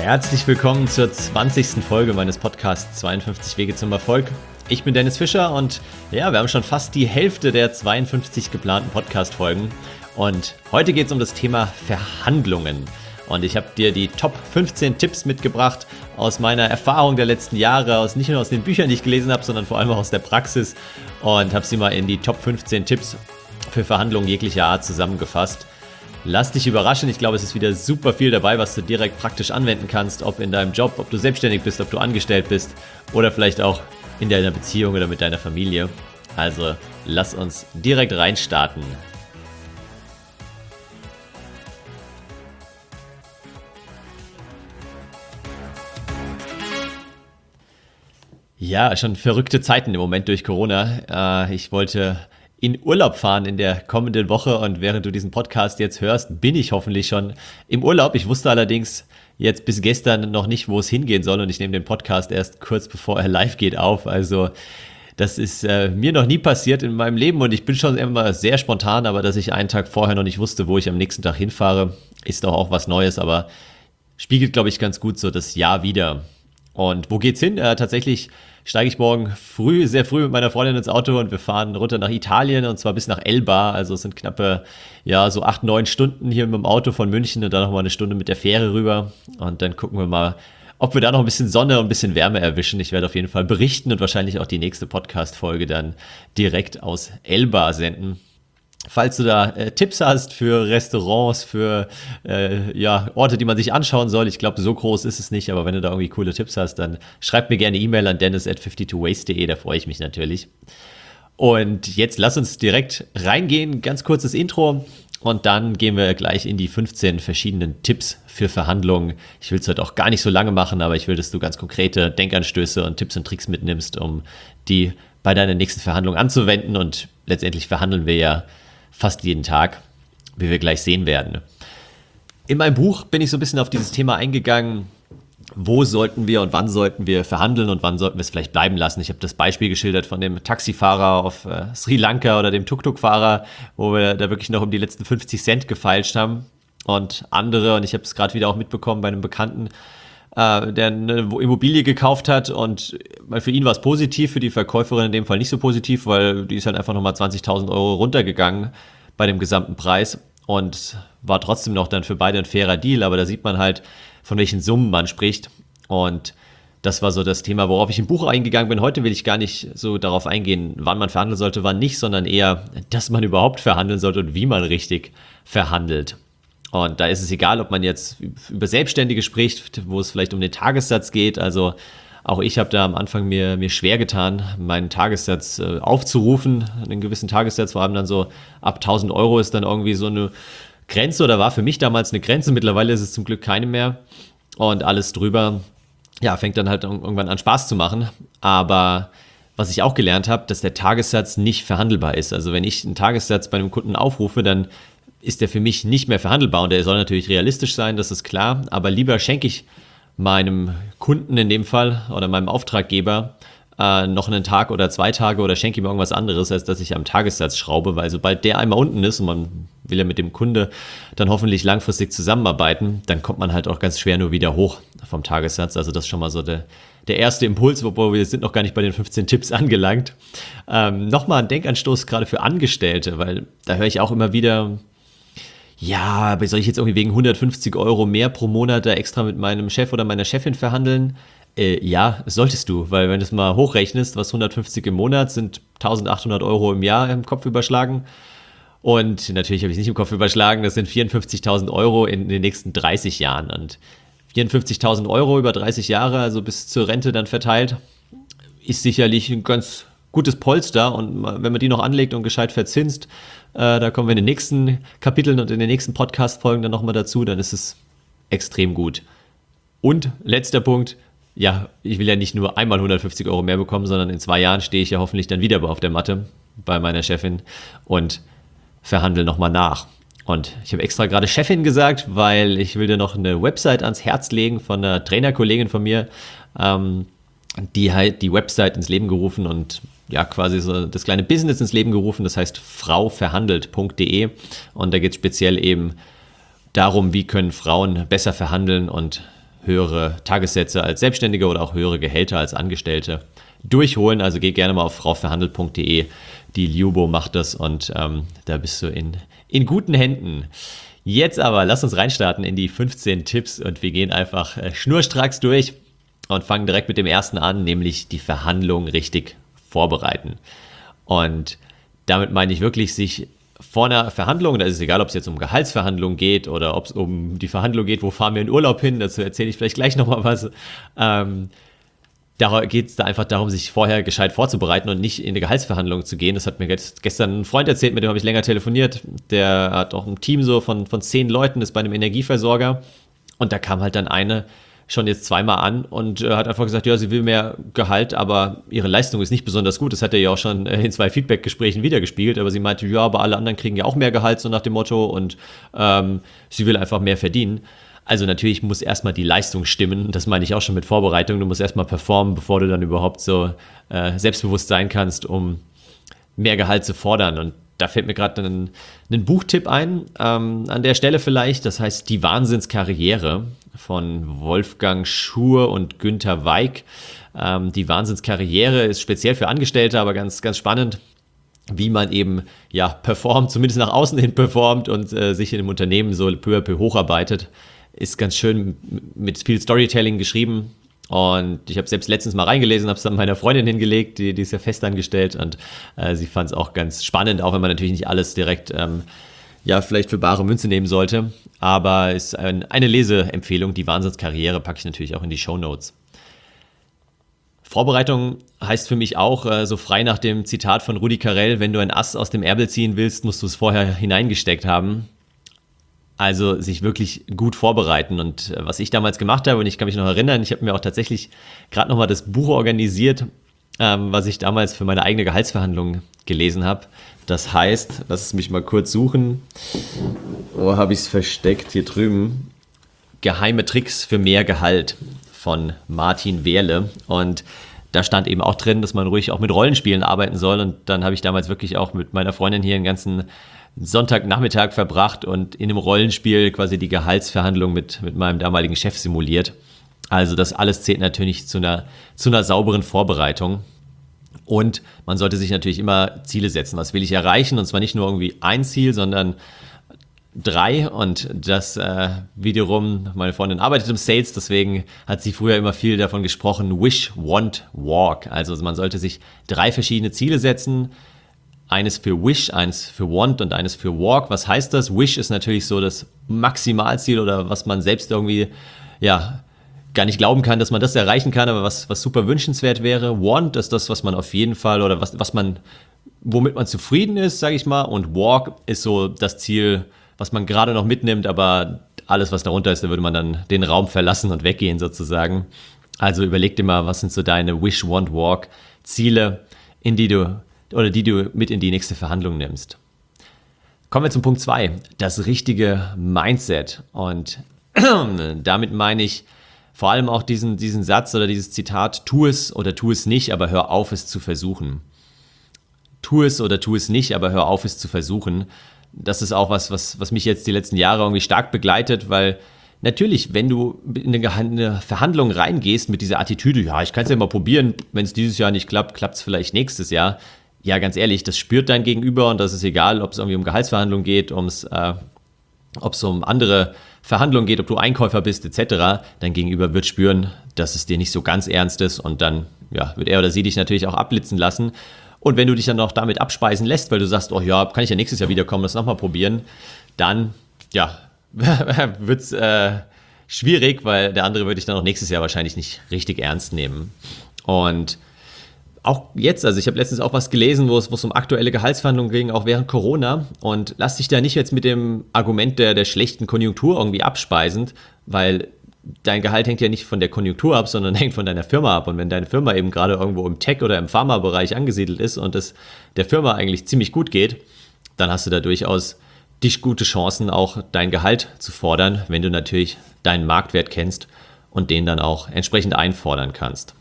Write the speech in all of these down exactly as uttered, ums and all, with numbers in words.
Herzlich willkommen zur zwanzigsten Folge meines Podcasts zweiundfünfzig Wege zum Erfolg. Ich bin Dennis Fischer und ja, wir haben schon fast die Hälfte der zweiundfünfzig geplanten Podcast-Folgen. Und heute geht es um das Thema Verhandlungen. Und ich habe dir die Top fünfzehn Tipps mitgebracht aus meiner Erfahrung der letzten Jahre, aus nicht nur aus den Büchern, die ich gelesen habe, sondern vor allem auch aus der Praxis. Und habe sie mal in die Top fünfzehn Tipps für Verhandlungen jeglicher Art zusammengefasst. Lass dich überraschen, ich glaube, es ist wieder super viel dabei, was du direkt praktisch anwenden kannst, ob in deinem Job, ob du selbstständig bist, ob du angestellt bist oder vielleicht auch in deiner Beziehung oder mit deiner Familie. Also lass uns direkt reinstarten. Ja, schon verrückte Zeiten im Moment durch Corona. Ich wollte in Urlaub fahren in der kommenden Woche und während du diesen Podcast jetzt hörst, bin ich hoffentlich schon im Urlaub. Ich wusste allerdings jetzt bis gestern noch nicht, wo es hingehen soll und ich nehme den Podcast erst kurz bevor er live geht auf. Also das ist äh, mir noch nie passiert in meinem Leben und ich bin schon immer sehr spontan, aber dass ich einen Tag vorher noch nicht wusste, wo ich am nächsten Tag hinfahre, ist doch auch was Neues, aber spiegelt, glaube ich, ganz gut so das Jahr wider. Und wo geht's hin? Äh, tatsächlich steige ich morgen früh, sehr früh mit meiner Freundin ins Auto und wir fahren runter nach Italien und zwar bis nach Elba. Also es sind knappe, ja, so acht, neun Stunden hier mit dem Auto von München und dann nochmal eine Stunde mit der Fähre rüber. Und dann gucken wir mal, ob wir da noch ein bisschen Sonne und ein bisschen Wärme erwischen. Ich werde auf jeden Fall berichten und wahrscheinlich auch die nächste Podcast-Folge dann direkt aus Elba senden. Falls du da äh, Tipps hast für Restaurants, für äh, ja, Orte, die man sich anschauen soll, ich glaube, so groß ist es nicht, aber wenn du da irgendwie coole Tipps hast, dann schreib mir gerne E-Mail an dennis at fifty two ways dot de, da freue ich mich natürlich. Und jetzt lass uns direkt reingehen, ganz kurzes Intro und dann gehen wir gleich in die fünfzehn verschiedenen Tipps für Verhandlungen. Ich will es heute auch gar nicht so lange machen, aber ich will, dass du ganz konkrete Denkanstöße und Tipps und Tricks mitnimmst, um die bei deiner nächsten Verhandlung anzuwenden und letztendlich verhandeln wir ja fast jeden Tag, wie wir gleich sehen werden. In meinem Buch bin ich so ein bisschen auf dieses Thema eingegangen, wo sollten wir und wann sollten wir verhandeln und wann sollten wir es vielleicht bleiben lassen. Ich habe das Beispiel geschildert von dem Taxifahrer auf äh, Sri Lanka oder dem Tuk-Tuk-Fahrer, wo wir da wirklich noch um die letzten fünfzig Cent gefeilscht haben. Und andere, und ich habe es gerade wieder auch mitbekommen bei einem Bekannten, äh, der eine Immobilie gekauft hat und für ihn war es positiv, für die Verkäuferin in dem Fall nicht so positiv, weil die ist halt einfach nochmal zwanzigtausend Euro runtergegangen bei dem gesamten Preis und war trotzdem noch dann für beide ein fairer Deal, aber da sieht man halt, von welchen Summen man spricht und das war so das Thema, worauf ich im Buch eingegangen bin. Heute will ich gar nicht so darauf eingehen, wann man verhandeln sollte, wann nicht, sondern eher, dass man überhaupt verhandeln sollte und wie man richtig verhandelt. Und da ist es egal, ob man jetzt über Selbstständige spricht, wo es vielleicht um den Tagessatz geht. Also auch ich habe da am Anfang mir, mir schwer getan, meinen Tagessatz äh, aufzurufen, einen gewissen Tagessatz. Vor allem dann so ab tausend Euro ist dann irgendwie so eine Grenze oder war für mich damals eine Grenze. Mittlerweile ist es zum Glück keine mehr. Und alles drüber, ja, fängt dann halt irgendwann an Spaß zu machen. Aber was ich auch gelernt habe, dass der Tagessatz nicht verhandelbar ist. Also wenn ich einen Tagessatz bei einem Kunden aufrufe, dann ist der für mich nicht mehr verhandelbar und der soll natürlich realistisch sein, das ist klar, aber lieber schenke ich meinem Kunden in dem Fall oder meinem Auftraggeber äh, noch einen Tag oder zwei Tage oder schenke ihm irgendwas anderes, als dass ich am Tagessatz schraube, weil sobald der einmal unten ist und man will ja mit dem Kunde dann hoffentlich langfristig zusammenarbeiten, dann kommt man halt auch ganz schwer nur wieder hoch vom Tagessatz, also das ist schon mal so der, der erste Impuls, wobei wir sind noch gar nicht bei den fünfzehn Tipps angelangt. Ähm, Nochmal ein Denkanstoß gerade für Angestellte, weil da höre ich auch immer wieder, ja, aber soll ich jetzt irgendwie wegen hundertfünfzig Euro mehr pro Monat da extra mit meinem Chef oder meiner Chefin verhandeln? Äh, ja, solltest du, weil wenn du es mal hochrechnest, was hundertfünfzig im Monat sind, eintausendachthundert Euro im Jahr im Kopf überschlagen. Und natürlich habe ich es nicht im Kopf überschlagen, das sind vierundfünfzigtausend Euro in den nächsten dreißig Jahren. Und vierundfünfzigtausend Euro über dreißig Jahre, also bis zur Rente dann verteilt, ist sicherlich ein ganz gutes Polster und wenn man die noch anlegt und gescheit verzinst, äh, da kommen wir in den nächsten Kapiteln und in den nächsten Podcast-Folgen dann nochmal dazu, dann ist es extrem gut. Und letzter Punkt, ja, ich will ja nicht nur einmal hundertfünfzig Euro mehr bekommen, sondern in zwei Jahren stehe ich ja hoffentlich dann wieder auf der Matte bei meiner Chefin und verhandle nochmal nach. Und ich habe extra gerade Chefin gesagt, weil ich will dir noch eine Website ans Herz legen von einer Trainerkollegin von mir, ähm, die halt die Website ins Leben gerufen und ja, quasi so das kleine Business ins Leben gerufen, das heißt frau verhandelt punkt de und da geht es speziell eben darum, wie können Frauen besser verhandeln und höhere Tagessätze als Selbstständige oder auch höhere Gehälter als Angestellte durchholen. Also geh gerne mal auf frauverhandelt punkt de. Die Liubo macht das und ähm, da bist du in, in guten Händen. Jetzt aber, lass uns reinstarten in die fünfzehn Tipps und wir gehen einfach äh, schnurstracks durch und fangen direkt mit dem ersten an, nämlich die Verhandlung richtig vorbereiten. Und damit meine ich wirklich, sich vor einer Verhandlung, da ist es egal, ob es jetzt um Gehaltsverhandlungen geht oder ob es um die Verhandlung geht, wo fahren wir in Urlaub hin, dazu erzähle ich vielleicht gleich nochmal was. Ähm, da geht es da einfach darum, sich vorher gescheit vorzubereiten und nicht in eine Gehaltsverhandlung zu gehen. Das hat mir gestern ein Freund erzählt, mit dem habe ich länger telefoniert. Der hat auch ein Team so von, von zehn Leuten, ist bei einem Energieversorger. Und da kam halt dann eine schon jetzt zweimal an und äh, hat einfach gesagt, ja, sie will mehr Gehalt, aber ihre Leistung ist nicht besonders gut. Das hat er ja auch schon äh, in zwei Feedback-Gesprächen wiedergespiegelt, aber sie meinte, ja, aber alle anderen kriegen ja auch mehr Gehalt, so nach dem Motto, und ähm, sie will einfach mehr verdienen. Also natürlich muss erstmal die Leistung stimmen, das meine ich auch schon mit Vorbereitung, du musst erstmal performen, bevor du dann überhaupt so äh, selbstbewusst sein kannst, um mehr Gehalt zu fordern. Und da fällt mir gerade ein, ein Buchtipp ein, ähm, an der Stelle vielleicht, das heißt Die Wahnsinnskarriere von Wolfgang Schur und Günther Weig. Ähm, die Wahnsinnskarriere ist speziell für Angestellte, aber ganz, ganz spannend, wie man eben ja performt, zumindest nach außen hin performt und äh, sich in dem Unternehmen so peu à peu hocharbeitet. Ist ganz schön mit viel Storytelling geschrieben. Und ich habe selbst letztens mal reingelesen, habe es dann meiner Freundin hingelegt, die, die ist ja festangestellt und äh, sie fand es auch ganz spannend, auch wenn man natürlich nicht alles direkt ähm, ja vielleicht für bare Münze nehmen sollte. Aber es ist ein, eine Leseempfehlung, die Wahnsinnskarriere packe ich natürlich auch in die Shownotes. Vorbereitung heißt für mich auch, äh, so frei nach dem Zitat von Rudi Carrell, wenn du ein Ass aus dem Ärmel ziehen willst, musst du es vorher hineingesteckt haben. Also sich wirklich gut vorbereiten. Und was ich damals gemacht habe, und ich kann mich noch erinnern, ich habe mir auch tatsächlich gerade nochmal das Buch organisiert, ähm, was ich damals für meine eigene Gehaltsverhandlung gelesen habe. Das heißt, lass es mich mal kurz suchen. Wo habe ich es versteckt? Hier drüben. Geheime Tricks für mehr Gehalt von Martin Wehrle. Und da stand eben auch drin, dass man ruhig auch mit Rollenspielen arbeiten soll. Und dann habe ich damals wirklich auch mit meiner Freundin hier einen ganzen Sonntagnachmittag verbracht und in einem Rollenspiel quasi die Gehaltsverhandlung mit, mit meinem damaligen Chef simuliert. Also das alles zählt natürlich zu einer, zu einer sauberen Vorbereitung. Und man sollte sich natürlich immer Ziele setzen. Was will ich erreichen? Und zwar nicht nur irgendwie ein Ziel, sondern drei. Und das äh, wiederum, meine Freundin arbeitet im Sales, deswegen hat sie früher immer viel davon gesprochen, Wish, Want, Walk. Also man sollte sich drei verschiedene Ziele setzen. Eines für Wish, eines für Want und eines für Walk. Was heißt das? Wish ist natürlich so das Maximalziel oder was man selbst irgendwie, ja, gar nicht glauben kann, dass man das erreichen kann, aber was, was super wünschenswert wäre. Want ist das, was man auf jeden Fall oder was, was man, womit man zufrieden ist, sage ich mal. Und Walk ist so das Ziel, was man gerade noch mitnimmt, aber alles, was darunter ist, da würde man dann den Raum verlassen und weggehen sozusagen. Also überleg dir mal, was sind so deine Wish, Want, Walk Ziele, in die du oder die du mit in die nächste Verhandlung nimmst. Kommen wir zum Punkt zwei, das richtige Mindset. Und damit meine ich vor allem auch diesen, diesen Satz oder dieses Zitat, tu es oder tu es nicht, aber hör auf, es zu versuchen. Tu es oder tu es nicht, aber hör auf, es zu versuchen. Das ist auch was, was, was mich jetzt die letzten Jahre irgendwie stark begleitet, weil natürlich, wenn du in eine Verhandlung reingehst mit dieser Attitüde, ja, ich kann es ja mal probieren, wenn es dieses Jahr nicht klappt, klappt es vielleicht nächstes Jahr. Ja, ganz ehrlich, das spürt dein Gegenüber und das ist egal, ob es irgendwie um Gehaltsverhandlungen geht, ums, äh, ob es um andere Verhandlungen geht, ob du Einkäufer bist et cetera. Dein Gegenüber wird spüren, dass es dir nicht so ganz ernst ist und dann ja, wird er oder sie dich natürlich auch abblitzen lassen. Und wenn du dich dann auch damit abspeisen lässt, weil du sagst, oh ja, kann ich ja nächstes Jahr wiederkommen, das nochmal probieren, dann ja, wird es äh, schwierig, weil der andere würde dich dann auch nächstes Jahr wahrscheinlich nicht richtig ernst nehmen. Und auch jetzt, also ich habe letztens auch was gelesen, wo es, wo es um aktuelle Gehaltsverhandlungen ging, auch während Corona. Und lass dich da nicht jetzt mit dem Argument der, der schlechten Konjunktur irgendwie abspeisen, weil dein Gehalt hängt ja nicht von der Konjunktur ab, sondern hängt von deiner Firma ab. Und wenn deine Firma eben gerade irgendwo im Tech- oder im Pharma-Bereich angesiedelt ist und es der Firma eigentlich ziemlich gut geht, dann hast du da durchaus dich gute Chancen, auch dein Gehalt zu fordern, wenn du natürlich deinen Marktwert kennst und den dann auch entsprechend einfordern kannst.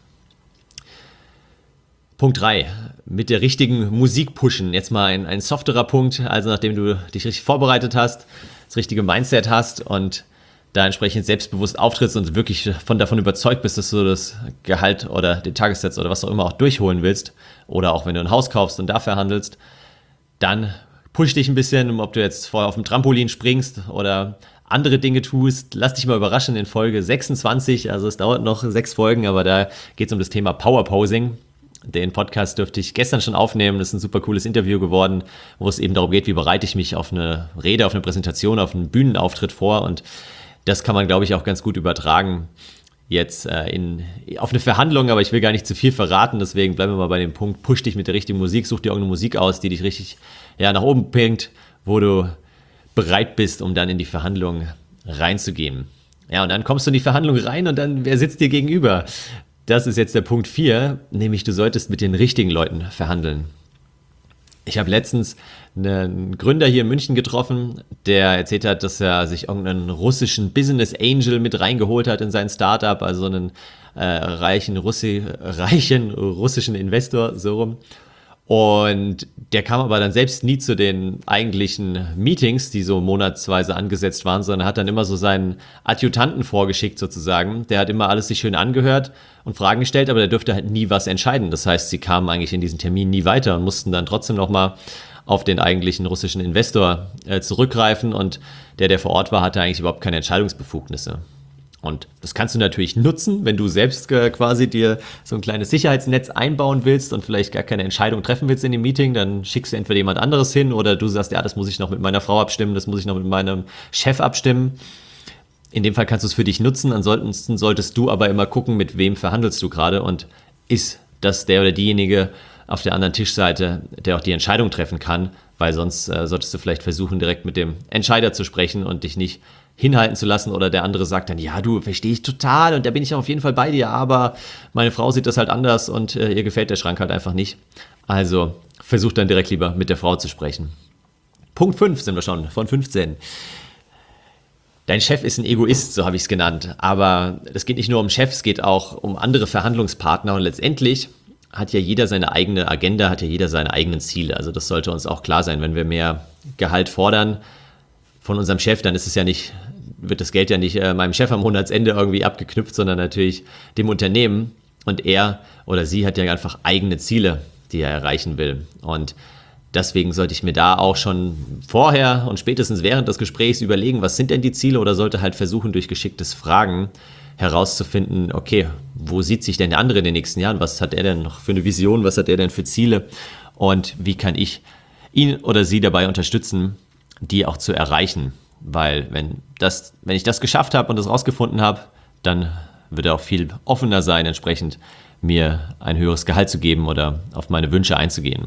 Punkt drei, mit der richtigen Musik pushen. Jetzt mal ein, ein softerer Punkt, also nachdem du dich richtig vorbereitet hast, das richtige Mindset hast und da entsprechend selbstbewusst auftrittst und wirklich von davon überzeugt bist, dass du das Gehalt oder den Tagessatz oder was auch immer auch durchholen willst, oder auch wenn du ein Haus kaufst und da verhandelst, dann push dich ein bisschen, ob du jetzt vorher auf dem Trampolin springst oder andere Dinge tust. Lass dich mal überraschen in Folge sechsundzwanzig, also es dauert noch sechs Folgen, aber da geht es um das Thema Powerposing. Den Podcast dürfte ich gestern schon aufnehmen, das ist ein super cooles Interview geworden, wo es eben darum geht, wie bereite ich mich auf eine Rede, auf eine Präsentation, auf einen Bühnenauftritt vor, und das kann man, glaube ich, auch ganz gut übertragen jetzt äh, in, auf eine Verhandlung, aber ich will gar nicht zu viel verraten, deswegen bleiben wir mal bei dem Punkt, push dich mit der richtigen Musik, such dir irgendeine Musik aus, die dich richtig ja, nach oben bringt, wo du bereit bist, um dann in die Verhandlung reinzugehen. Ja, und dann kommst du in die Verhandlung rein und dann, wer sitzt dir gegenüber? Das ist jetzt der Punkt vier, nämlich du solltest mit den richtigen Leuten verhandeln. Ich habe letztens einen Gründer hier in München getroffen, der erzählt hat, dass er sich irgendeinen russischen Business Angel mit reingeholt hat in sein Startup, also einen äh, reichen, Russi, reichen russischen Investor, so rum. Und der kam aber dann selbst nie zu den eigentlichen Meetings, die so monatsweise angesetzt waren, sondern hat dann immer so seinen Adjutanten vorgeschickt sozusagen. Der hat immer alles sich schön angehört und Fragen gestellt, aber der durfte halt nie was entscheiden. Das heißt, sie kamen eigentlich in diesen Termin nie weiter und mussten dann trotzdem nochmal auf den eigentlichen russischen Investor äh, zurückgreifen, und der, der vor Ort war, hatte eigentlich überhaupt keine Entscheidungsbefugnisse. Und das kannst du natürlich nutzen, wenn du selbst äh, quasi dir so ein kleines Sicherheitsnetz einbauen willst und vielleicht gar keine Entscheidung treffen willst in dem Meeting, dann schickst du entweder jemand anderes hin oder du sagst, ja, das muss ich noch mit meiner Frau abstimmen, das muss ich noch mit meinem Chef abstimmen. In dem Fall kannst du es für dich nutzen, ansonsten solltest du aber immer gucken, mit wem verhandelst du gerade und ist das der oder diejenige auf der anderen Tischseite, der auch die Entscheidung treffen kann, weil sonst äh, solltest du vielleicht versuchen, direkt mit dem Entscheider zu sprechen und dich nicht hinhalten zu lassen, oder der andere sagt dann, ja, du, verstehe ich total und da bin ich auch auf jeden Fall bei dir, aber meine Frau sieht das halt anders und äh, ihr gefällt der Schrank halt einfach nicht. Also versuch dann direkt lieber mit der Frau zu sprechen. Punkt fünf sind wir schon, von fünfzehn. Dein Chef ist ein Egoist, so habe ich es genannt, aber es geht nicht nur um Chefs, es geht auch um andere Verhandlungspartner, und letztendlich hat ja jeder seine eigene Agenda, hat ja jeder seine eigenen Ziele. Also das sollte uns auch klar sein, wenn wir mehr Gehalt fordern von unserem Chef, dann ist es ja nicht, wird das Geld ja nicht äh, meinem Chef am Monatsende irgendwie abgeknüpft, sondern natürlich dem Unternehmen, und er oder sie hat ja einfach eigene Ziele, die er erreichen will, und deswegen sollte ich mir da auch schon vorher und spätestens während des Gesprächs überlegen, was sind denn die Ziele, oder sollte halt versuchen, durch geschicktes Fragen herauszufinden, okay, wo sieht sich denn der andere in den nächsten Jahren, was hat er denn noch für eine Vision, was hat er denn für Ziele und wie kann ich ihn oder sie dabei unterstützen, die auch zu erreichen, weil wenn, das, wenn ich das geschafft habe und das rausgefunden habe, dann wird er auch viel offener sein, entsprechend mir ein höheres Gehalt zu geben oder auf meine Wünsche einzugehen.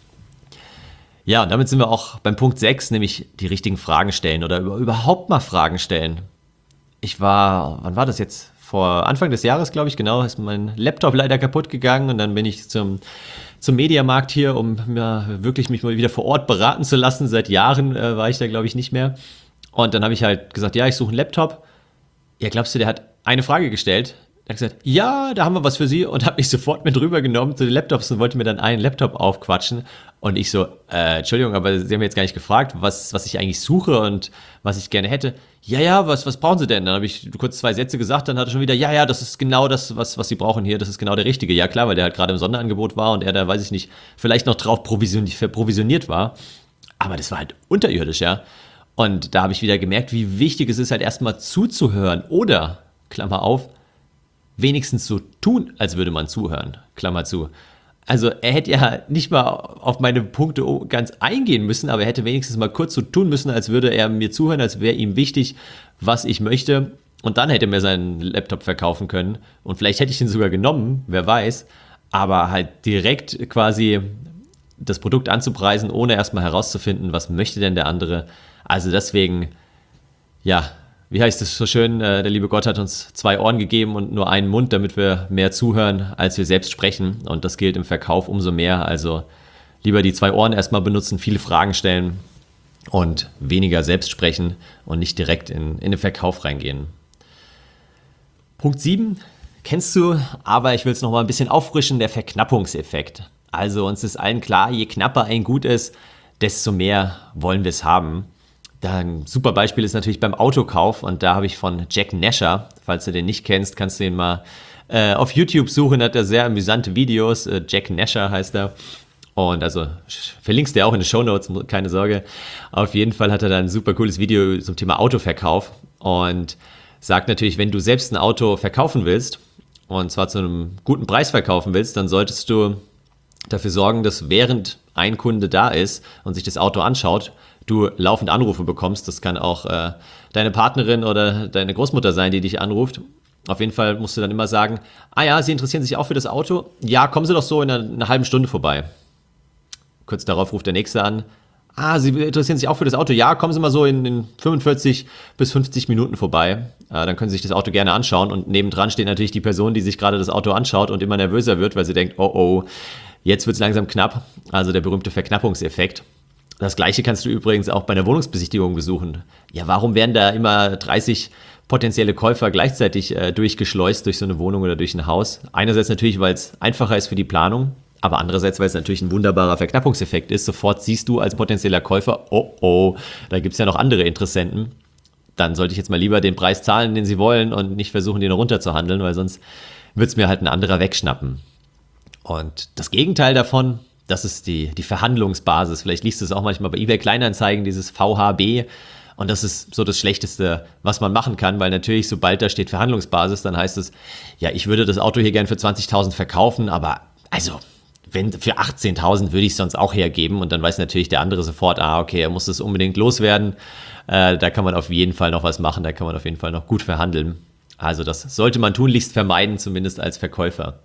Ja, und damit sind wir auch beim Punkt sechs, nämlich die richtigen Fragen stellen oder überhaupt mal Fragen stellen. Ich war, wann war das jetzt? Vor Anfang des Jahres, glaube ich, genau, ist mein Laptop leider kaputt gegangen und dann bin ich zum, zum Mediamarkt hier, um mir wirklich mich mal wieder vor Ort beraten zu lassen. Seit Jahren äh, war ich da, glaube ich, nicht mehr. Und dann habe ich halt gesagt, ja, ich suche einen Laptop. Ja, glaubst du, der hat eine Frage gestellt? Er hat gesagt, ja, da haben wir was für Sie, und hat mich sofort mit rübergenommen zu den Laptops und wollte mir dann einen Laptop aufquatschen. Und ich so, äh, Entschuldigung, aber Sie haben jetzt gar nicht gefragt, was, was ich eigentlich suche und was ich gerne hätte. Ja, ja, was, was brauchen Sie denn? Dann habe ich kurz zwei Sätze gesagt, dann hat er schon wieder, ja, ja, das ist genau das, was, was Sie brauchen hier, das ist genau der Richtige. Ja, klar, weil der halt gerade im Sonderangebot war und er da, weiß ich nicht, vielleicht noch drauf provisioniert, provisioniert war. Aber das war halt unterirdisch, ja. Und da habe ich wieder gemerkt, wie wichtig es ist, halt erstmal zuzuhören oder, Klammer auf, wenigstens so tun, als würde man zuhören, Klammer zu. Also er hätte ja nicht mal auf meine Punkte ganz eingehen müssen, aber er hätte wenigstens mal kurz so tun müssen, als würde er mir zuhören, als wäre ihm wichtig, was ich möchte. Und dann hätte er mir seinen Laptop verkaufen können. Und vielleicht hätte ich ihn sogar genommen, wer weiß. Aber halt direkt quasi das Produkt anzupreisen, ohne erstmal herauszufinden, was möchte denn der andere. Also deswegen, ja, wie heißt es so schön, äh, der liebe Gott hat uns zwei Ohren gegeben und nur einen Mund, damit wir mehr zuhören, als wir selbst sprechen. Und das gilt im Verkauf umso mehr. Also lieber die zwei Ohren erstmal benutzen, viele Fragen stellen und weniger selbst sprechen und nicht direkt in, in den Verkauf reingehen. Punkt sieben, kennst du, aber ich will es nochmal ein bisschen auffrischen, der Verknappungseffekt. Also uns ist allen klar, je knapper ein Gut ist, desto mehr wollen wir es haben. Da ein super Beispiel ist natürlich beim Autokauf und da habe ich von Jack Nasher, falls du den nicht kennst, kannst du ihn mal äh, auf YouTube suchen, hat er sehr amüsante Videos, äh, Jack Nasher heißt er und also verlinkst du auch in den Shownotes, keine Sorge. Auf jeden Fall hat er da ein super cooles Video zum Thema Autoverkauf und sagt natürlich, wenn du selbst ein Auto verkaufen willst und zwar zu einem guten Preis verkaufen willst, dann solltest du dafür sorgen, dass während ein Kunde da ist und sich das Auto anschaut, du laufend Anrufe bekommst. Das kann auch äh, deine Partnerin oder deine Großmutter sein, die dich anruft. Auf jeden Fall musst du dann immer sagen, ah ja, Sie interessieren sich auch für das Auto? Ja, kommen Sie doch so in einer, einer halben Stunde vorbei. Kurz darauf ruft der Nächste an, ah, Sie interessieren sich auch für das Auto? Ja, kommen Sie mal so in, in fünfundvierzig bis fünfzig Minuten vorbei. Äh, dann können Sie sich das Auto gerne anschauen und nebendran steht natürlich die Person, die sich gerade das Auto anschaut und immer nervöser wird, weil sie denkt, oh oh, jetzt wird es langsam knapp. Also der berühmte Verknappungseffekt. Das Gleiche kannst du übrigens auch bei einer Wohnungsbesichtigung besuchen. Ja, warum werden da immer dreißig potenzielle Käufer gleichzeitig äh, durchgeschleust durch so eine Wohnung oder durch ein Haus? Einerseits natürlich, weil es einfacher ist für die Planung, aber andererseits, weil es natürlich ein wunderbarer Verknappungseffekt ist. Sofort siehst du als potenzieller Käufer, oh oh, da gibt es ja noch andere Interessenten. Dann sollte ich jetzt mal lieber den Preis zahlen, den sie wollen und nicht versuchen, den runterzuhandeln, weil sonst wird es mir halt ein anderer wegschnappen. Und das Gegenteil davon, das ist die, die Verhandlungsbasis. Vielleicht liest du es auch manchmal bei eBay Kleinanzeigen, dieses V H B. Und das ist so das Schlechteste, was man machen kann, weil natürlich, sobald da steht Verhandlungsbasis, dann heißt es, ja, ich würde das Auto hier gern für zwanzigtausend verkaufen, aber also, wenn für achtzehntausend würde ich es sonst auch hergeben. Und dann weiß natürlich der andere sofort, ah, okay, er muss das unbedingt loswerden. Äh, da kann man auf jeden Fall noch was machen, da kann man auf jeden Fall noch gut verhandeln. Also das sollte man tunlichst vermeiden, zumindest als Verkäufer.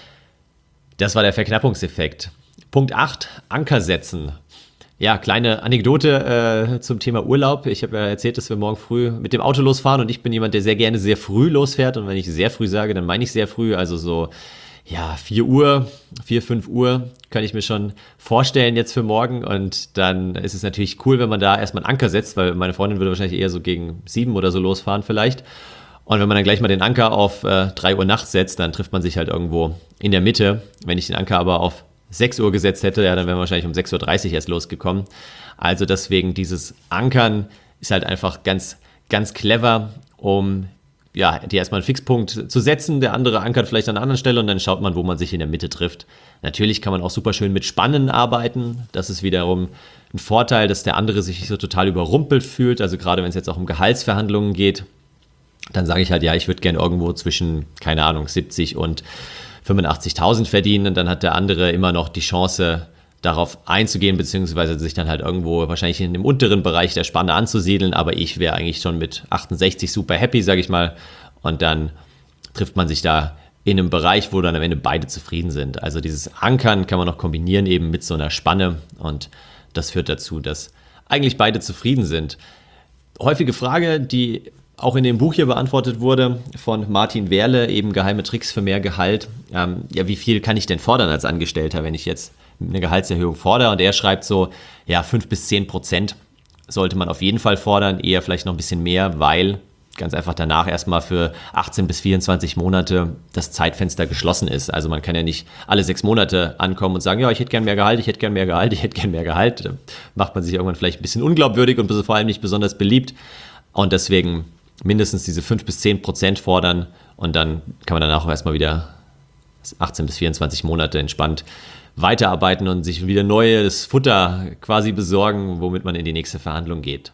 Das war der Verknappungseffekt. Punkt acht, Anker setzen. Ja, kleine Anekdote äh, zum Thema Urlaub. Ich habe ja erzählt, dass wir morgen früh mit dem Auto losfahren und ich bin jemand, der sehr gerne sehr früh losfährt. Und wenn ich sehr früh sage, dann meine ich sehr früh, also so ja, vier Uhr, vier, fünf Uhr kann ich mir schon vorstellen jetzt für morgen. Und dann ist es natürlich cool, wenn man da erstmal einen Anker setzt, weil meine Freundin würde wahrscheinlich eher so gegen sieben oder so losfahren vielleicht. Und wenn man dann gleich mal den Anker auf äh, drei Uhr nachts setzt, dann trifft man sich halt irgendwo in der Mitte. Wenn ich den Anker aber auf sechs Uhr gesetzt hätte, ja, dann wären wir wahrscheinlich um sechs Uhr dreißig erst losgekommen. Also deswegen dieses Ankern ist halt einfach ganz, ganz clever, um ja, dir erstmal einen Fixpunkt zu setzen. Der andere ankert vielleicht an einer anderen Stelle und dann schaut man, wo man sich in der Mitte trifft. Natürlich kann man auch super schön mit Spannen arbeiten. Das ist wiederum ein Vorteil, dass der andere sich nicht so total überrumpelt fühlt. Also gerade wenn es jetzt auch um Gehaltsverhandlungen geht, dann sage ich halt, ja, ich würde gerne irgendwo zwischen, keine Ahnung, siebzig und fünfundachtzigtausend verdienen und dann hat der andere immer noch die Chance, darauf einzugehen, beziehungsweise sich dann halt irgendwo wahrscheinlich in dem unteren Bereich der Spanne anzusiedeln, aber ich wäre eigentlich schon mit achtundsechzig super happy, sage ich mal, und dann trifft man sich da in einem Bereich, wo dann am Ende beide zufrieden sind. Also dieses Ankern kann man noch kombinieren eben mit so einer Spanne und das führt dazu, dass eigentlich beide zufrieden sind. Häufige Frage, die auch in dem Buch hier beantwortet wurde von Martin Wehrle, eben geheime Tricks für mehr Gehalt. Ähm, ja, wie viel kann ich denn fordern als Angestellter, wenn ich jetzt eine Gehaltserhöhung fordere? Und er schreibt so, ja, fünf bis zehn Prozent sollte man auf jeden Fall fordern, eher vielleicht noch ein bisschen mehr, weil ganz einfach danach erstmal für achtzehn bis vierundzwanzig Monate das Zeitfenster geschlossen ist. Also man kann ja nicht alle sechs Monate ankommen und sagen, ja, ich hätte gern mehr Gehalt, ich hätte gern mehr Gehalt, ich hätte gern mehr Gehalt. Da macht man sich irgendwann vielleicht ein bisschen unglaubwürdig und vor allem nicht besonders beliebt. Und deswegen mindestens diese fünf bis zehn Prozent fordern und dann kann man danach auch erstmal wieder achtzehn bis vierundzwanzig Monate entspannt weiterarbeiten und sich wieder neues Futter quasi besorgen, womit man in die nächste Verhandlung geht.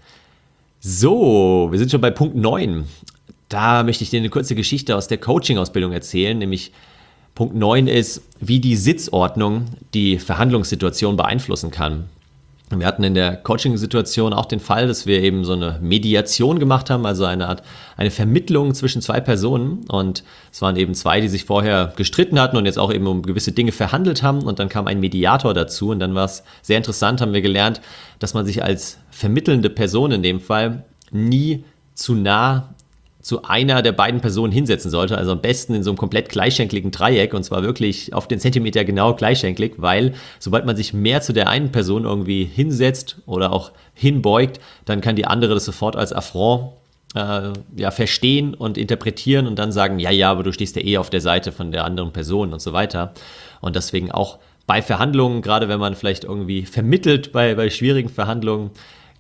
So, wir sind schon bei Punkt neun. Da möchte ich dir eine kurze Geschichte aus der Coaching-Ausbildung erzählen, nämlich Punkt neun ist, wie die Sitzordnung die Verhandlungssituation beeinflussen kann. Wir hatten in der Coaching-Situation auch den Fall, dass wir eben so eine Mediation gemacht haben, also eine Art, eine Vermittlung zwischen zwei Personen und es waren eben zwei, die sich vorher gestritten hatten und jetzt auch eben um gewisse Dinge verhandelt haben und dann kam ein Mediator dazu und dann war es sehr interessant, haben wir gelernt, dass man sich als vermittelnde Person in dem Fall nie zu nah zu einer der beiden Personen hinsetzen sollte, also am besten in so einem komplett gleichschenkligen Dreieck und zwar wirklich auf den Zentimeter genau gleichschenklig, weil sobald man sich mehr zu der einen Person irgendwie hinsetzt oder auch hinbeugt, dann kann die andere das sofort als Affront äh, ja, verstehen und interpretieren und dann sagen, ja, ja, aber du stehst ja eh auf der Seite von der anderen Person und so weiter. Und deswegen auch bei Verhandlungen, gerade wenn man vielleicht irgendwie vermittelt bei, bei schwierigen Verhandlungen,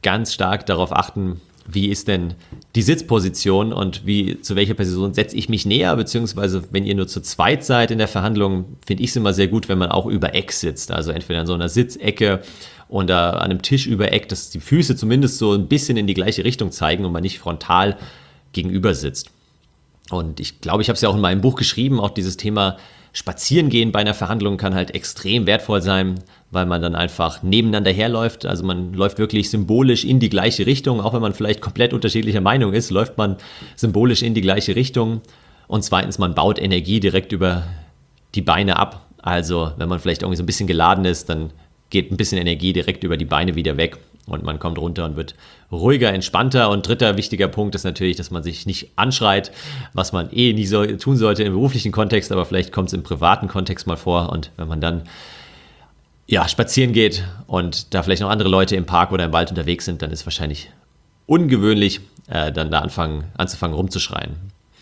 ganz stark darauf achten, wie ist denn die Sitzposition und wie, zu welcher Person setze ich mich näher, beziehungsweise wenn ihr nur zu zweit seid in der Verhandlung, finde ich es immer sehr gut, wenn man auch über Eck sitzt, also entweder in so einer Sitzecke oder an einem Tisch über Eck, dass die Füße zumindest so ein bisschen in die gleiche Richtung zeigen und man nicht frontal gegenüber sitzt. Und ich glaube, ich habe es ja auch in meinem Buch geschrieben, auch dieses Thema Spazierengehen bei einer Verhandlung kann halt extrem wertvoll sein, weil man dann einfach nebeneinander herläuft. Also man läuft wirklich symbolisch in die gleiche Richtung, auch wenn man vielleicht komplett unterschiedlicher Meinung ist, läuft man symbolisch in die gleiche Richtung. Und zweitens, man baut Energie direkt über die Beine ab. Also wenn man vielleicht irgendwie so ein bisschen geladen ist, dann geht ein bisschen Energie direkt über die Beine wieder weg und man kommt runter und wird ruhiger, entspannter. Und dritter wichtiger Punkt ist natürlich, dass man sich nicht anschreit, was man eh nie so tun sollte im beruflichen Kontext, aber vielleicht kommt es im privaten Kontext mal vor. Und wenn man dann ja, spazieren geht und da vielleicht noch andere Leute im Park oder im Wald unterwegs sind, dann ist es wahrscheinlich ungewöhnlich, äh, dann da anfangen, anzufangen rumzuschreien.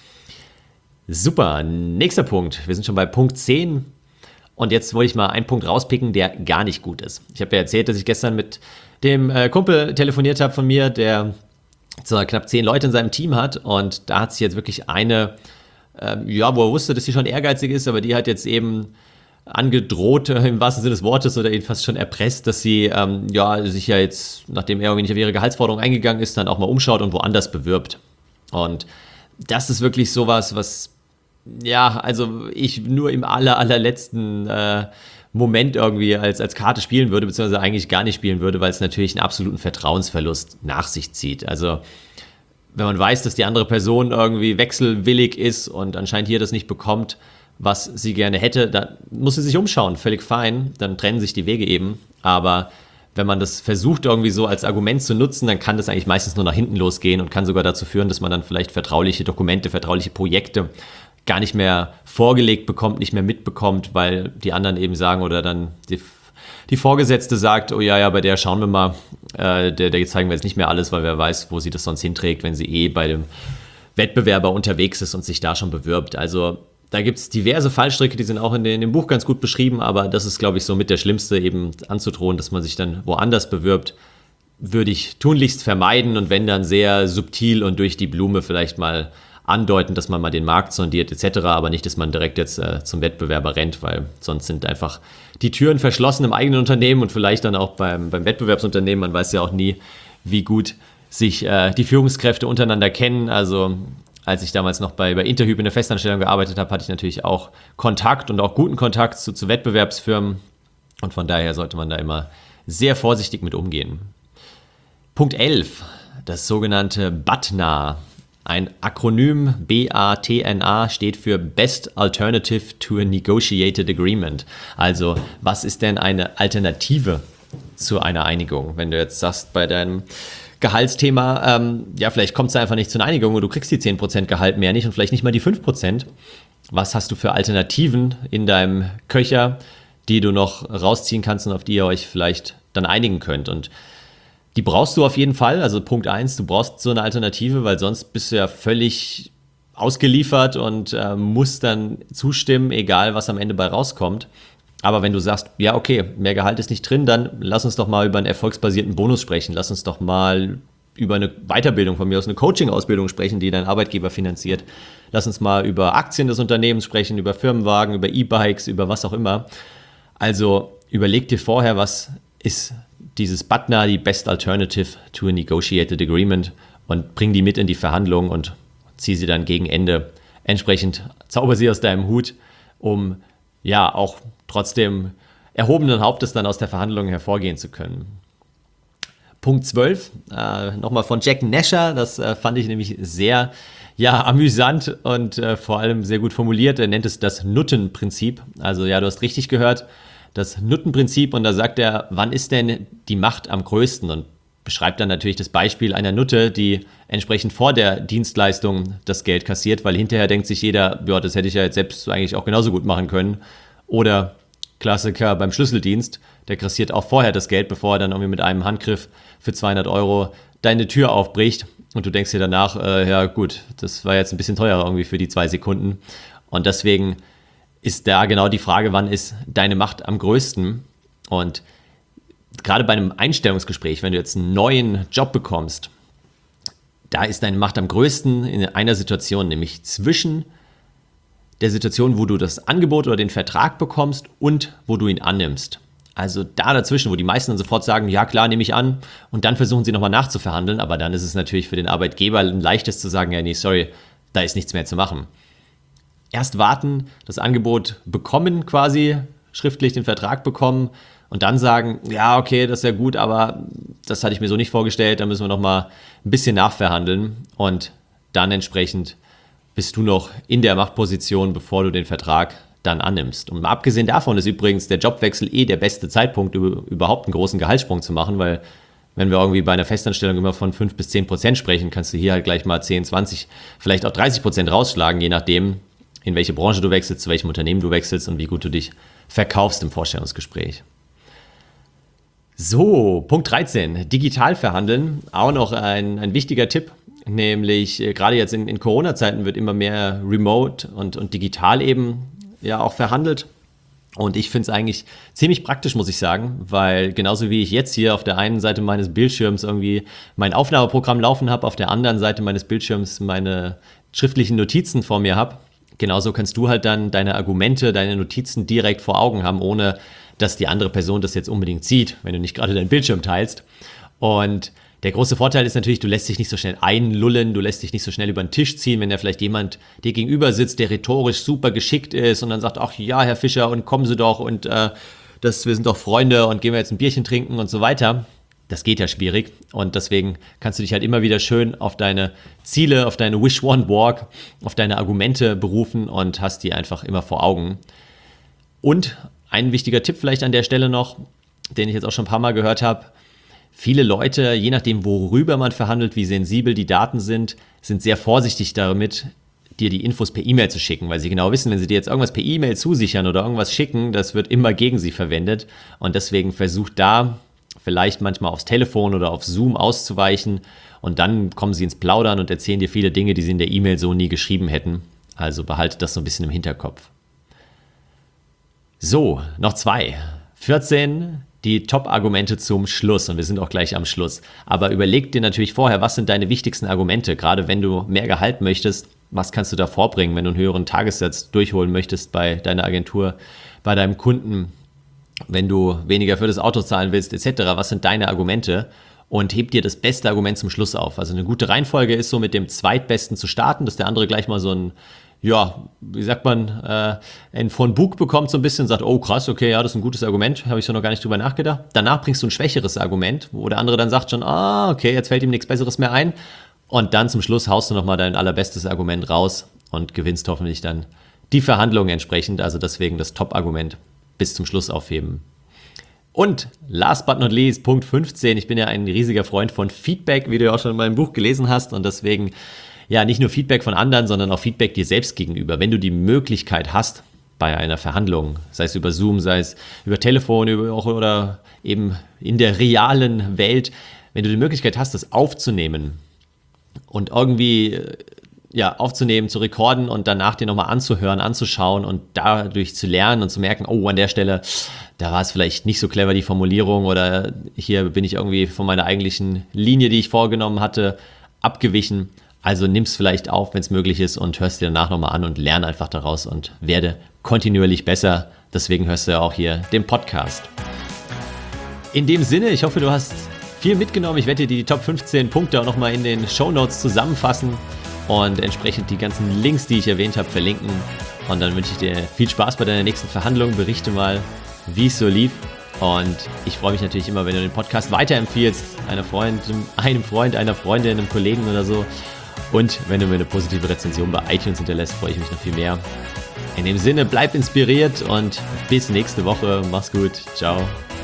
Super, nächster Punkt. Wir sind schon bei Punkt zehn. Und jetzt wollte ich mal einen Punkt rauspicken, der gar nicht gut ist. Ich habe ja erzählt, dass ich gestern mit dem äh, Kumpel telefoniert habe von mir, der so knapp zehn Leute in seinem Team hat. Und da hat sich jetzt wirklich eine, äh, ja, wo er wusste, dass sie schon ehrgeizig ist, aber die hat jetzt eben angedroht, äh, im wahrsten Sinne des Wortes, oder jedenfalls schon erpresst, dass sie ähm, ja, sich ja jetzt, nachdem er irgendwie nicht auf ihre Gehaltsforderung eingegangen ist, dann auch mal umschaut und woanders bewirbt. Und das ist wirklich sowas, was, ja, also ich nur im aller, allerletzten äh, Moment irgendwie als, als Karte spielen würde, beziehungsweise eigentlich gar nicht spielen würde, weil es natürlich einen absoluten Vertrauensverlust nach sich zieht. Also wenn man weiß, dass die andere Person irgendwie wechselwillig ist und anscheinend hier das nicht bekommt, was sie gerne hätte, dann muss sie sich umschauen, völlig fein, dann trennen sich die Wege eben. Aber wenn man das versucht irgendwie so als Argument zu nutzen, dann kann das eigentlich meistens nur nach hinten losgehen und kann sogar dazu führen, dass man dann vielleicht vertrauliche Dokumente, vertrauliche Projekte gar nicht mehr vorgelegt bekommt, nicht mehr mitbekommt, weil die anderen eben sagen oder dann die, die Vorgesetzte sagt, oh ja, ja, bei der schauen wir mal, äh, der, der zeigen wir jetzt nicht mehr alles, weil wer weiß, wo sie das sonst hinträgt, wenn sie eh bei dem Wettbewerber unterwegs ist und sich da schon bewirbt. Also da gibt es diverse Fallstricke, die sind auch in, den, in dem Buch ganz gut beschrieben, aber das ist, glaube ich, so mit der Schlimmste, eben anzudrohen, dass man sich dann woanders bewirbt, würde ich tunlichst vermeiden und wenn dann sehr subtil und durch die Blume vielleicht mal andeuten, dass man mal den Markt sondiert et cetera, aber nicht, dass man direkt jetzt äh, zum Wettbewerber rennt, weil sonst sind einfach die Türen verschlossen im eigenen Unternehmen und vielleicht dann auch beim, beim Wettbewerbsunternehmen. Man weiß ja auch nie, wie gut sich äh, die Führungskräfte untereinander kennen. Also als ich damals noch bei, bei Interhyp in der Festanstellung gearbeitet habe, hatte ich natürlich auch Kontakt und auch guten Kontakt zu, zu Wettbewerbsfirmen und von daher sollte man da immer sehr vorsichtig mit umgehen. Punkt elf, das sogenannte B A T N A. Ein Akronym B A T N A steht für Best Alternative to a Negotiated Agreement. Also was ist denn eine Alternative zu einer Einigung? Wenn du jetzt sagst bei deinem Gehaltsthema, ähm, ja vielleicht kommt es einfach nicht zu einer Einigung und du kriegst die zehn Prozent Gehalt mehr nicht und vielleicht nicht mal die fünf Prozent. Was hast du für Alternativen in deinem Köcher, die du noch rausziehen kannst und auf die ihr euch vielleicht dann einigen könnt? Und die brauchst du auf jeden Fall, also Punkt eins, du brauchst so eine Alternative, weil sonst bist du ja völlig ausgeliefert und äh, musst dann zustimmen, egal was am Ende bei rauskommt. Aber wenn du sagst, ja okay, mehr Gehalt ist nicht drin, dann lass uns doch mal über einen erfolgsbasierten Bonus sprechen, lass uns doch mal über eine Weiterbildung, von mir aus eine Coaching-Ausbildung sprechen, die dein Arbeitgeber finanziert. Lass uns mal über Aktien des Unternehmens sprechen, über Firmenwagen, über E-Bikes, über was auch immer. Also überleg dir vorher, was ist dieses B A T N A, die Best Alternative to a Negotiated Agreement, und bring die mit in die Verhandlung und zieh sie dann gegen Ende entsprechend, zauber sie aus deinem Hut, um ja auch trotzdem erhobenen Hauptes dann aus der Verhandlung hervorgehen zu können. Punkt zwölf, äh, nochmal von Jack Nasher, das äh, fand ich nämlich sehr ja, amüsant und äh, vor allem sehr gut formuliert. Er nennt es das Nuttenprinzip. Also ja, du hast richtig gehört, das Nuttenprinzip, und da sagt er, wann ist denn die Macht am größten? Und beschreibt dann natürlich das Beispiel einer Nutte, die entsprechend vor der Dienstleistung das Geld kassiert, weil hinterher denkt sich jeder, ja, das hätte ich ja jetzt selbst eigentlich auch genauso gut machen können. Oder Klassiker beim Schlüsseldienst, der kassiert auch vorher das Geld, bevor er dann irgendwie mit einem Handgriff für zweihundert Euro deine Tür aufbricht und du denkst dir danach, äh, ja gut, das war jetzt ein bisschen teurer irgendwie für die zwei Sekunden. Und deswegen ist da genau die Frage, wann ist deine Macht am größten? Und gerade bei einem Einstellungsgespräch, wenn du jetzt einen neuen Job bekommst, da ist deine Macht am größten in einer Situation, nämlich zwischen der Situation, wo du das Angebot oder den Vertrag bekommst und wo du ihn annimmst. Also da dazwischen, wo die meisten dann sofort sagen, ja klar, nehme ich an, und dann versuchen sie nochmal nachzuverhandeln, aber dann ist es natürlich für den Arbeitgeber ein leichtes zu sagen, ja nee, sorry, da ist nichts mehr zu machen. Erst warten, das Angebot bekommen quasi, schriftlich den Vertrag bekommen und dann sagen, ja okay, das ist ja gut, aber das hatte ich mir so nicht vorgestellt, da müssen wir nochmal ein bisschen nachverhandeln und dann entsprechend bist du noch in der Machtposition, bevor du den Vertrag dann annimmst. Und mal abgesehen davon ist übrigens der Jobwechsel eh der beste Zeitpunkt, überhaupt einen großen Gehaltssprung zu machen, weil wenn wir irgendwie bei einer Festanstellung immer von fünf bis zehn Prozent sprechen, kannst du hier halt gleich mal zehn, zwanzig, vielleicht auch dreißig Prozent rausschlagen, je nachdem, in welche Branche du wechselst, zu welchem Unternehmen du wechselst und wie gut du dich verkaufst im Vorstellungsgespräch. So, Punkt dreizehn, digital verhandeln, auch noch ein, ein wichtiger Tipp, nämlich äh, gerade jetzt in, in Corona-Zeiten wird immer mehr remote und, und digital eben ja auch verhandelt. Und ich finde es eigentlich ziemlich praktisch, muss ich sagen, weil genauso wie ich jetzt hier auf der einen Seite meines Bildschirms irgendwie mein Aufnahmeprogramm laufen habe, auf der anderen Seite meines Bildschirms meine schriftlichen Notizen vor mir habe, genauso kannst du halt dann deine Argumente, deine Notizen direkt vor Augen haben, ohne dass die andere Person das jetzt unbedingt sieht, wenn du nicht gerade deinen Bildschirm teilst. Und der große Vorteil ist natürlich, du lässt dich nicht so schnell einlullen, du lässt dich nicht so schnell über den Tisch ziehen, wenn da vielleicht jemand dir gegenüber sitzt, der rhetorisch super geschickt ist und dann sagt, ach ja, Herr Fischer, und kommen Sie doch und äh, das, wir sind doch Freunde und gehen wir jetzt ein Bierchen trinken und so weiter. Das geht ja schwierig und deswegen kannst du dich halt immer wieder schön auf deine Ziele, auf deine Wish One Walk, auf deine Argumente berufen und hast die einfach immer vor Augen. Und ein wichtiger Tipp vielleicht an der Stelle noch, den ich jetzt auch schon ein paar Mal gehört habe: Viele Leute, je nachdem worüber man verhandelt, wie sensibel die Daten sind, sind sehr vorsichtig damit, dir die Infos per E-Mail zu schicken, weil sie genau wissen, wenn sie dir jetzt irgendwas per E-Mail zusichern oder irgendwas schicken, das wird immer gegen sie verwendet und deswegen versucht da vielleicht manchmal aufs Telefon oder auf Zoom auszuweichen und dann kommen sie ins Plaudern und erzählen dir viele Dinge, die sie in der E-Mail so nie geschrieben hätten. Also behalte das so ein bisschen im Hinterkopf. So, noch zwei. vierzehn, die Top-Argumente zum Schluss und wir sind auch gleich am Schluss. Aber überleg dir natürlich vorher, was sind deine wichtigsten Argumente, gerade wenn du mehr Gehalt möchtest, was kannst du da vorbringen, wenn du einen höheren Tagessatz durchholen möchtest bei deiner Agentur, bei deinem Kunden, wenn du weniger für das Auto zahlen willst, et cetera. Was sind deine Argumente? Und heb dir das beste Argument zum Schluss auf. Also eine gute Reihenfolge ist so, mit dem zweitbesten zu starten, dass der andere gleich mal so ein, ja, wie sagt man, äh, ein von Bug bekommt so ein bisschen und sagt, oh krass, okay, ja, das ist ein gutes Argument, habe ich so noch gar nicht drüber nachgedacht. Danach bringst du ein schwächeres Argument, wo der andere dann sagt schon, ah, okay, jetzt fällt ihm nichts Besseres mehr ein. Und dann zum Schluss haust du nochmal dein allerbestes Argument raus und gewinnst hoffentlich dann die Verhandlungen entsprechend. Also deswegen das Top-Argument bis zum Schluss aufheben. Und last but not least, Punkt fünfzehn. Ich bin ja ein riesiger Freund von Feedback, wie du ja auch schon in meinem Buch gelesen hast. Und deswegen, ja, nicht nur Feedback von anderen, sondern auch Feedback dir selbst gegenüber. Wenn du die Möglichkeit hast, bei einer Verhandlung, sei es über Zoom, sei es über Telefon über, oder eben in der realen Welt, wenn du die Möglichkeit hast, das aufzunehmen und irgendwie ja, aufzunehmen, zu rekorden und danach dir nochmal anzuhören, anzuschauen und dadurch zu lernen und zu merken, oh, an der Stelle, da war es vielleicht nicht so clever, die Formulierung, oder hier bin ich irgendwie von meiner eigentlichen Linie, die ich vorgenommen hatte, abgewichen. Also nimm es vielleicht auf, wenn es möglich ist, und hörst dir danach nochmal an und lerne einfach daraus und werde kontinuierlich besser. Deswegen hörst du ja auch hier den Podcast. In dem Sinne, ich hoffe, du hast viel mitgenommen. Ich werde dir die Top fünfzehn Punkte auch nochmal in den Shownotes zusammenfassen und entsprechend die ganzen Links, die ich erwähnt habe, verlinken. Und dann wünsche ich dir viel Spaß bei deiner nächsten Verhandlung. Berichte mal, wie es so lief. Und ich freue mich natürlich immer, wenn du den Podcast weiterempfiehlst, einer Freund, einem Freund, einer Freundin, einem Kollegen oder so. Und wenn du mir eine positive Rezension bei iTunes hinterlässt, freue ich mich noch viel mehr. In dem Sinne, bleib inspiriert und bis nächste Woche. Mach's gut. Ciao.